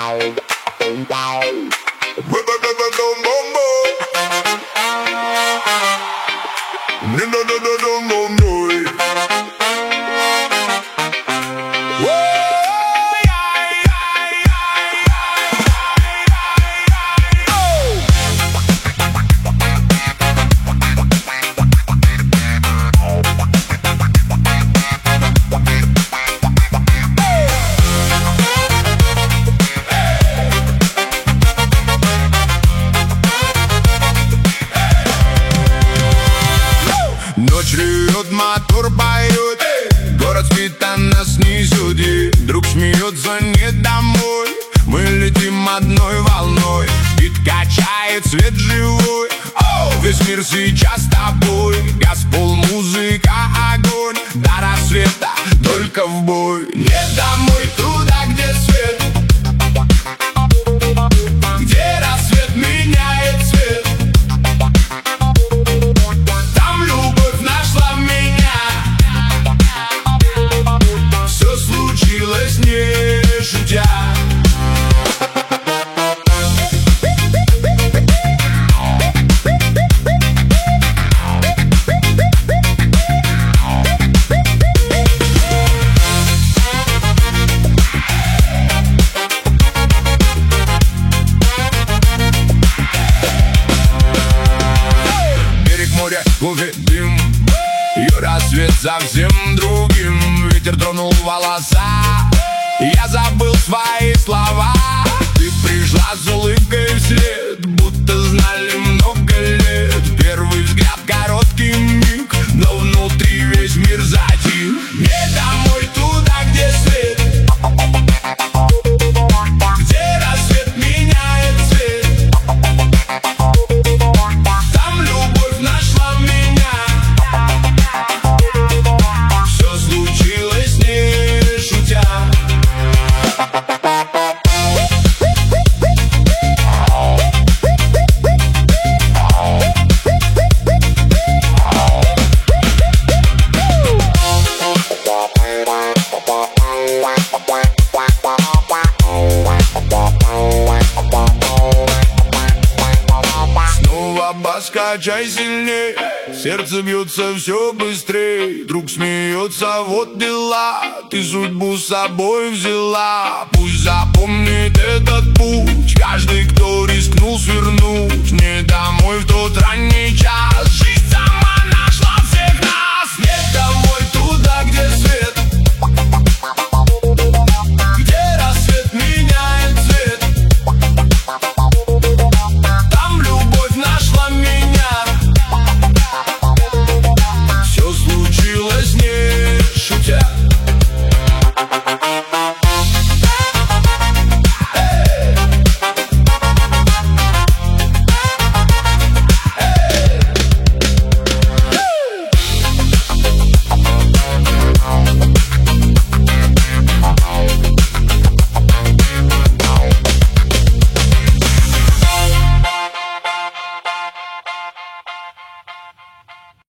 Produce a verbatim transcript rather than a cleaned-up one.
Ночь ревет, мотор поет, город спит, а нас несет, и друг смеется, не домой. Мы летим одной волной, бит качает, свет живой. Оу, весь мир сейчас с тобой. Газ, пол, музыка, огонь. До рассвета только в бой. Не домой, туда, где свет, где рассвет меняет цвет. Там любовь нашла меня. Все случилось не шутя. Кофе, дым, и рассвет совсем другим. Ветер тронул волоса, я забыл свои слова. Ты пришла с улыбкой вслед, будто знали много лет. Первый взгляд, короткий миг, но внутри весь мир затих. Не домой, туда, где свет, где рассвет меняет цвет. Там любовь нашла меня. Все случилось не шутя. Снова бас, качай сильней, сердце бьется все быстрей. Друг смеется, вот дела, ты судьбу с собой взяла. Пусть запомнит этот путь каждый, кто рискнул свернуть не домой в тот ранний час. Жизнь